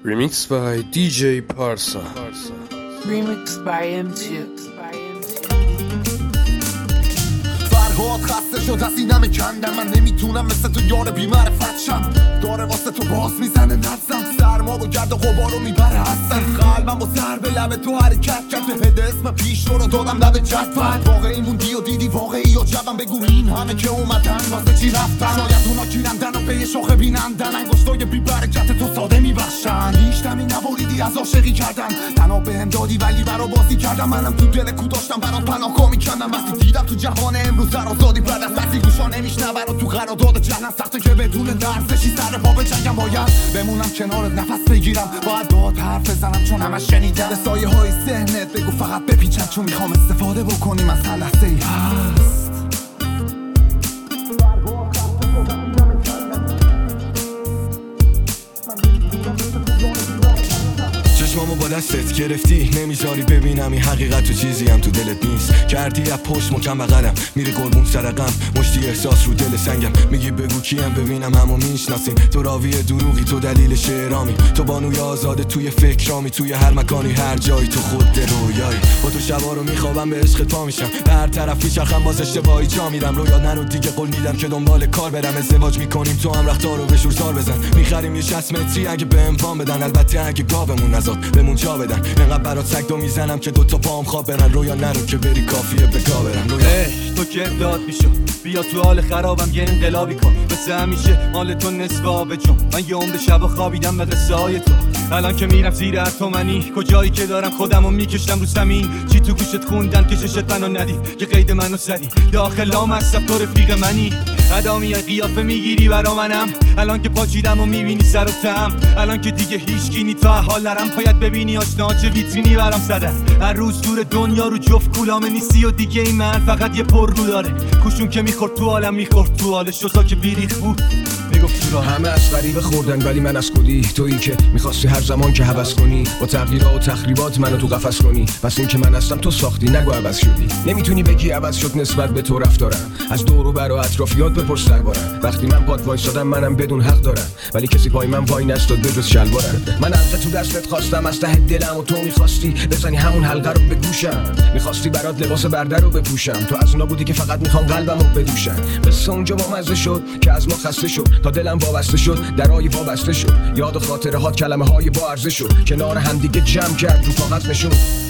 Remixed by DJ Parsa. Remixed by M2. فرهاد خسته شد از اینم کندم. من نمیتونم مثل تو یار بی‌معرفت شم. داره واسه تو باز میزنه نفسم. سرما و گرد و غبار رو میبره هستن. قلبم با سر به لب تو حرکت کرد. به هد اسم پیش رو دادم لب جدول. واقعی موندی و دیدی واقعی و جبم. بگو این همه که اومدن واسه چی رفتن. شاید اونا گیرندن و به شاخه بینندن. انگشتای بی برکت تو ساده میبخشن. هیچ دمی نبریدی از عاشقی کردن. تنها بهم دادی ولی برا بازی کردم. منم تو دل کو داشتم برات پناهگاه میکندم. وقتی دیدم تو جهان امروز آزادی بعد از وقتی گوشا نمیشنه برا تو قرارداد جهنم سخته که بدون درسشی سر پا بجنگم. باید بمونم کنارت نفس بگیرم. باید باهات حرف بزنم چون همش شنیدم. به سایه های ذهنت بگو فقط بپیچم. چون میخوام استفاده بکنیم از هر لحظه ای هست. چشمامو با دستت گرفتی نمیذاری ببینم این حقیقت تو چیزی هم تو دلت نیست. کردی از پشت مکم بغلم میری قربون سر غم. مشتی احساس رو دل سنگم. میگی بگو کیم ببینم همو میشناسیم. تو راوی دروغی تو دلیل شعرامی. تو بانوی آزاده توی فکرامی. توی هر مکانی هر جایی تو خود رویایی. با تو شبا رو میخوابم به عشقت پا میشم. به هر طرف میچرخم باز اشتباهی جا میرم. رویا نرو دیگه قول میدم که دنبال کار برم. ازدواج میکنیم تو هم رختارو به شورزار بزن. میخریم یه 60 متری اگه بهم وام بدن. البته اگه گاومون نزاد بمون جا بدن. انقدر برات سگ دو میزنم که دوتا پام خواب برن. رویا نرو که بری کافیه به گا برن. تو که داد میشو بیا تو حال خرابم یه انقلابی کن. مثل همیشه حال تو نصف آبه چون من یه عمر شب خوابیدم مدرسه های تو. الان که میرم زیر اتمنی کجایی که دارم خودمو میکشم رو زمین. چی تو گوشت خوندن که چشت منو ندید که قید منو زدی. داخلام هستم تو رفیق منی. ادامی قیافه میگیری برا منم. الان که پاچیدم و میبینی سر و تم. الان که دیگه هیچ کی نی تا حال نرم. باید ببینی آشنا چه ویترینی برام زدن. هر روز دور دنیا رو جفت کولامه نیستی و دیگه این من فقط یه پررو داره. کوشون که میخورد تو عالم میخورد تو حالش. شوزا که بیریخ بود میگفت تو همه از غریبه خوردن ولی من از خودی. تویی که میخواستی هر زمان که هوس کنی با تغییرات و تخریبات منو تو قفس کنی. پس این که من هستم تو ساختی نگو عوض شدی. نمیتونی بگی عوض شد نسبت به تو رفتارم. از دور و بر و اطرافیات بپرس دربارم. وقتی من پات وایسادم منم بدون حق دارم. ولی کسی پای من وای نستاد بجز شلوارم. من حلقه تو دستت خواستم از ته دلم و تو میخواستی بزنی همون حلقه رو به گوشم. میخواستی برات لباس برده رو بپوشم. تو از اونا بودی که فقط میخوام قلبمو بدوشم. بس اونجا با مزه شد که از ما خسته شد. تا دلم وابسته شد درای وابسته شد. یاد و خاطره هات کلمه های با ارزش شد. کنار هم دیگه جمع کرد رو کاغذ نشون.